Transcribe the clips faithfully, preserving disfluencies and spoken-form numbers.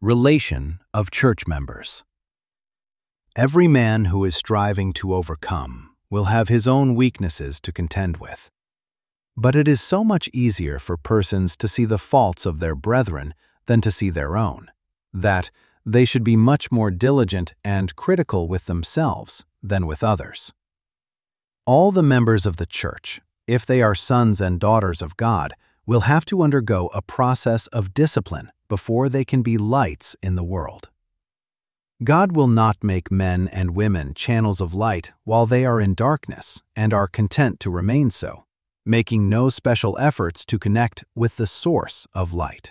Relation of church members. Every man who is striving to overcome will have his own weaknesses to contend with. But it is so much easier for persons to see the faults of their brethren than to see their own, that they should be much more diligent and critical with themselves than with others. All the members of the church, if they are sons and daughters of God, will have to undergo a process of discipline before they can be lights in the world. God will not make men and women channels of light while they are in darkness and are content to remain so, making no special efforts to connect with the source of light.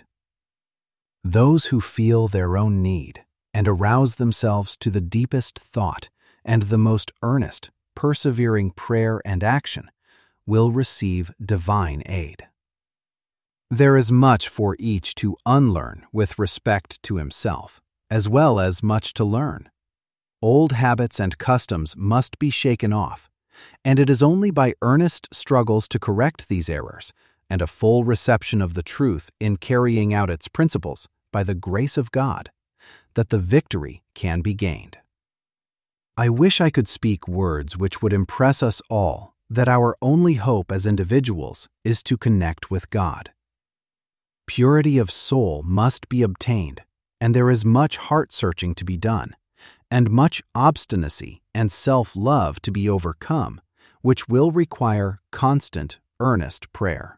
Those who feel their own need and arouse themselves to the deepest thought and the most earnest, persevering prayer and action will receive divine aid. There is much for each to unlearn with respect to himself, as well as much to learn. Old habits and customs must be shaken off, and it is only by earnest struggles to correct these errors and a full reception of the truth in carrying out its principles by the grace of God that the victory can be gained. I wish I could speak words which would impress us all that our only hope as individuals is to connect with God. Purity of soul must be obtained, and there is much heart-searching to be done, and much obstinacy and self-love to be overcome, which will require constant, earnest prayer.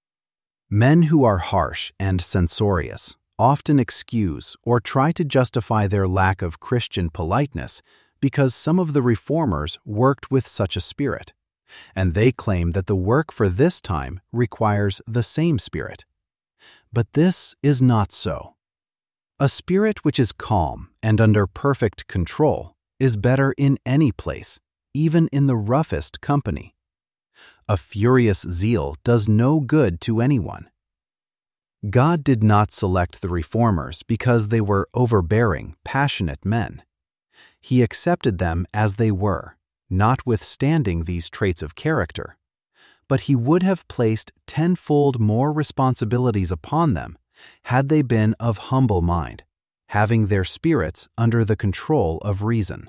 Men who are harsh and censorious often excuse or try to justify their lack of Christian politeness because some of the reformers worked with such a spirit, and they claim that the work for this time requires the same spirit. But this is not so. A spirit which is calm and under perfect control is better in any place, even in the roughest company. A furious zeal does no good to anyone. God did not select the reformers because they were overbearing, passionate men. He accepted them as they were, notwithstanding these traits of character. But he would have placed tenfold more responsibilities upon them had they been of humble mind, having their spirits under the control of reason.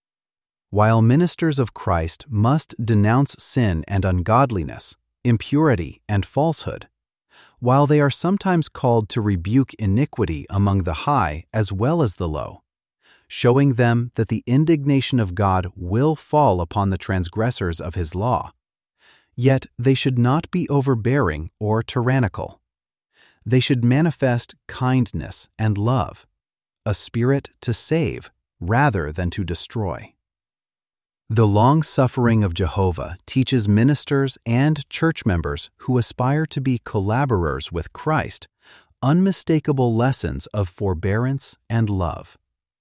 While ministers of Christ must denounce sin and ungodliness, impurity and falsehood, while they are sometimes called to rebuke iniquity among the high as well as the low, showing them that the indignation of God will fall upon the transgressors of his law, yet they should not be overbearing or tyrannical. They should manifest kindness and love, a spirit to save rather than to destroy. The long-suffering of Jehovah teaches ministers and church members who aspire to be collaborers with Christ unmistakable lessons of forbearance and love.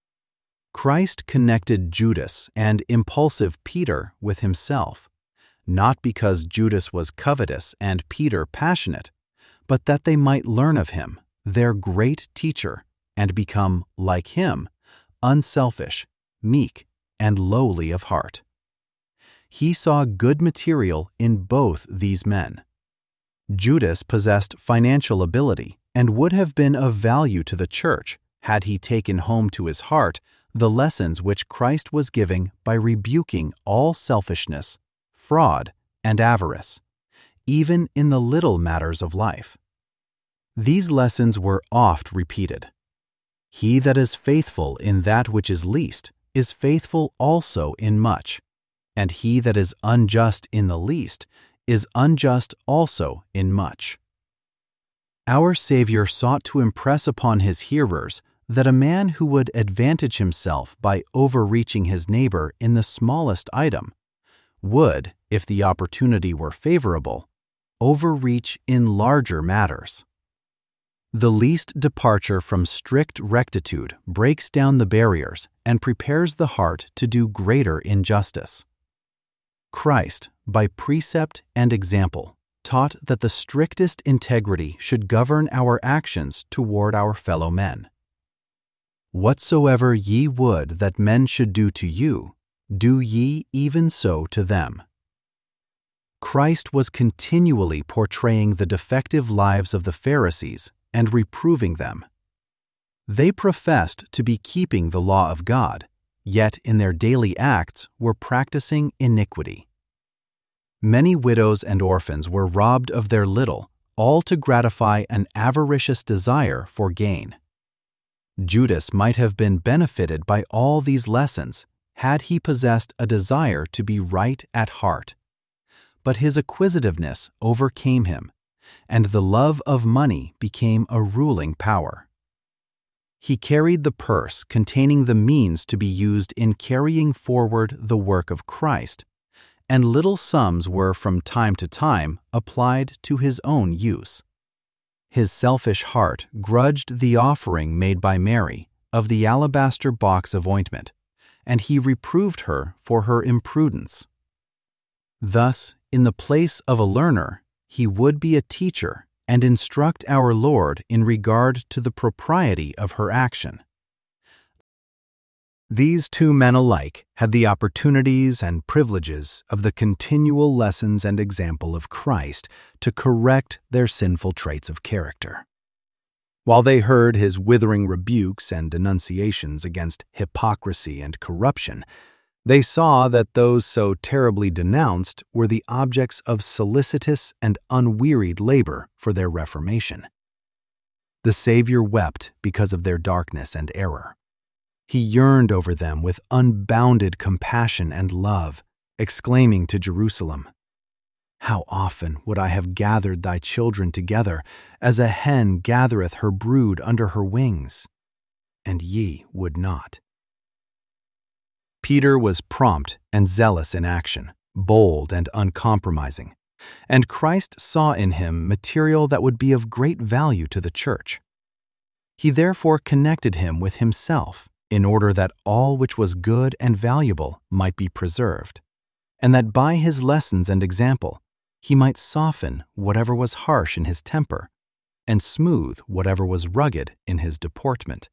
Christ connected Judas and impulsive Peter with himself, not because Judas was covetous and Peter passionate, but that they might learn of him, their great teacher, and become, like him, unselfish, meek, and lowly of heart. He saw good material in both these men. Judas possessed financial ability and would have been of value to the church had he taken home to his heart the lessons which Christ was giving by rebuking all selfishness, fraud, and avarice, even in the little matters of life. These lessons were oft repeated. He that is faithful in that which is least is faithful also in much, and he that is unjust in the least is unjust also in much. Our Savior sought to impress upon his hearers that a man who would advantage himself by overreaching his neighbor in the smallest item would, if the opportunity were favorable, overreach in larger matters. The least departure from strict rectitude breaks down the barriers and prepares the heart to do greater injustice. Christ, by precept and example, taught that the strictest integrity should govern our actions toward our fellow men. Whatsoever ye would that men should do to you, do ye even so to them. Christ was continually portraying the defective lives of the Pharisees and reproving them. They professed to be keeping the law of God, yet in their daily acts were practicing iniquity. Many widows and orphans were robbed of their little, all to gratify an avaricious desire for gain. Judas might have been benefited by all these lessons had he possessed a desire to be right at heart. But his acquisitiveness overcame him, and the love of money became a ruling power. He carried the purse containing the means to be used in carrying forward the work of Christ, and little sums were from time to time applied to his own use. His selfish heart grudged the offering made by Mary of the alabaster box of ointment, and he reproved her for her imprudence. Thus, in the place of a learner, he would be a teacher and instruct our Lord in regard to the propriety of her action. These two men alike had the opportunities and privileges of the continual lessons and example of Christ to correct their sinful traits of character. While they heard his withering rebukes and denunciations against hypocrisy and corruption, they saw that those so terribly denounced were the objects of solicitous and unwearied labor for their reformation. The Savior wept because of their darkness and error. He yearned over them with unbounded compassion and love, exclaiming to Jerusalem, "How often would I have gathered thy children together, as a hen gathereth her brood under her wings, and ye would not." Peter was prompt and zealous in action, bold and uncompromising, and Christ saw in him material that would be of great value to the church. He therefore connected him with himself, in order that all which was good and valuable might be preserved, and that by his lessons and example he might soften whatever was harsh in his temper, and smooth whatever was rugged in his deportment.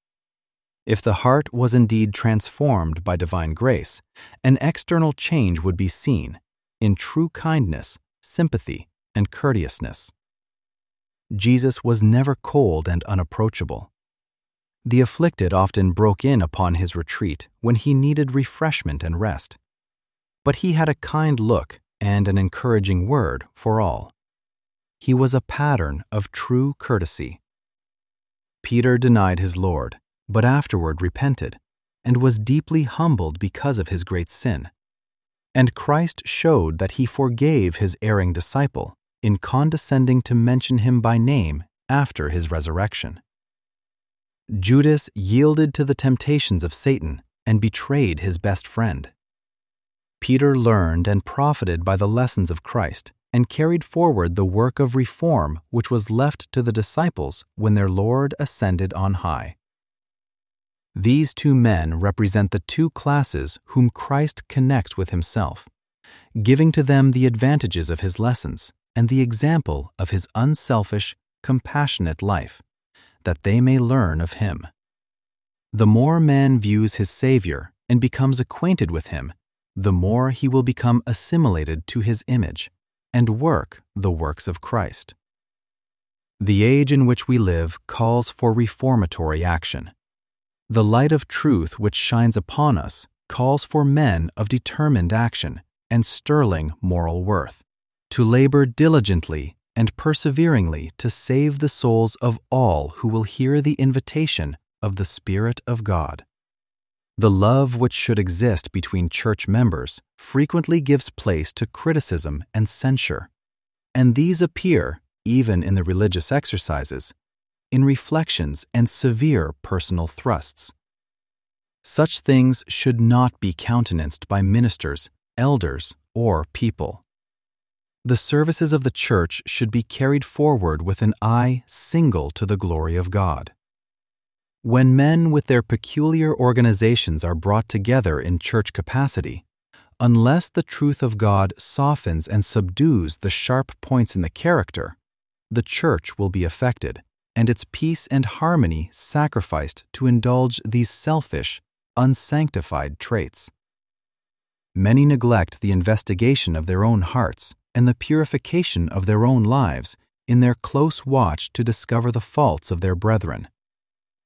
If the heart was indeed transformed by divine grace, an external change would be seen in true kindness, sympathy, and courteousness. Jesus was never cold and unapproachable. The afflicted often broke in upon his retreat when he needed refreshment and rest. But he had a kind look and an encouraging word for all. He was a pattern of true courtesy. Peter denied his Lord, but afterward repented, and was deeply humbled because of his great sin. And Christ showed that he forgave his erring disciple in condescending to mention him by name after his resurrection. Judas yielded to the temptations of Satan and betrayed his best friend. Peter learned and profited by the lessons of Christ and carried forward the work of reform which was left to the disciples when their Lord ascended on high. These two men represent the two classes whom Christ connects with himself, giving to them the advantages of his lessons and the example of his unselfish, compassionate life, that they may learn of him. The more man views his Savior and becomes acquainted with him, the more he will become assimilated to his image and work the works of Christ. The age in which we live calls for reformatory action. The light of truth which shines upon us calls for men of determined action and sterling moral worth, to labor diligently and perseveringly to save the souls of all who will hear the invitation of the Spirit of God. The love which should exist between church members frequently gives place to criticism and censure, and these appear, even in the religious exercises, in reflections and severe personal thrusts. Such things should not be countenanced by ministers, elders, or people. The services of the church should be carried forward with an eye single to the glory of God. When men with their peculiar organizations are brought together in church capacity, unless the truth of God softens and subdues the sharp points in the character, the church will be affected, and its peace and harmony sacrificed to indulge these selfish, unsanctified traits. Many neglect the investigation of their own hearts and the purification of their own lives in their close watch to discover the faults of their brethren.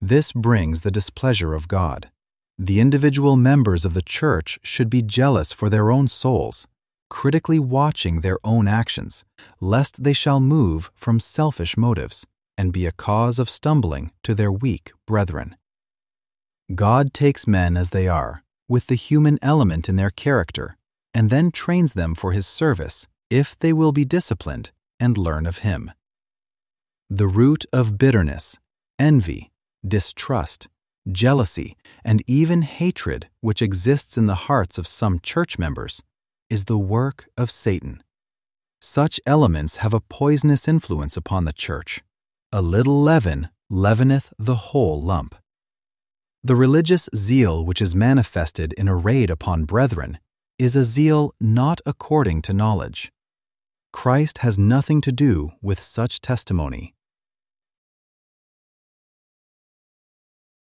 This brings the displeasure of God. The individual members of the church should be jealous for their own souls, critically watching their own actions, lest they shall move from selfish motives and be a cause of stumbling to their weak brethren. God takes men as they are, with the human element in their character, and then trains them for His service if they will be disciplined and learn of Him. The root of bitterness, envy, distrust, jealousy, and even hatred which exists in the hearts of some church members is the work of Satan. Such elements have a poisonous influence upon the church. A little leaven leaveneth the whole lump. The religious zeal which is manifested in a raid upon brethren is a zeal not according to knowledge. Christ has nothing to do with such testimony.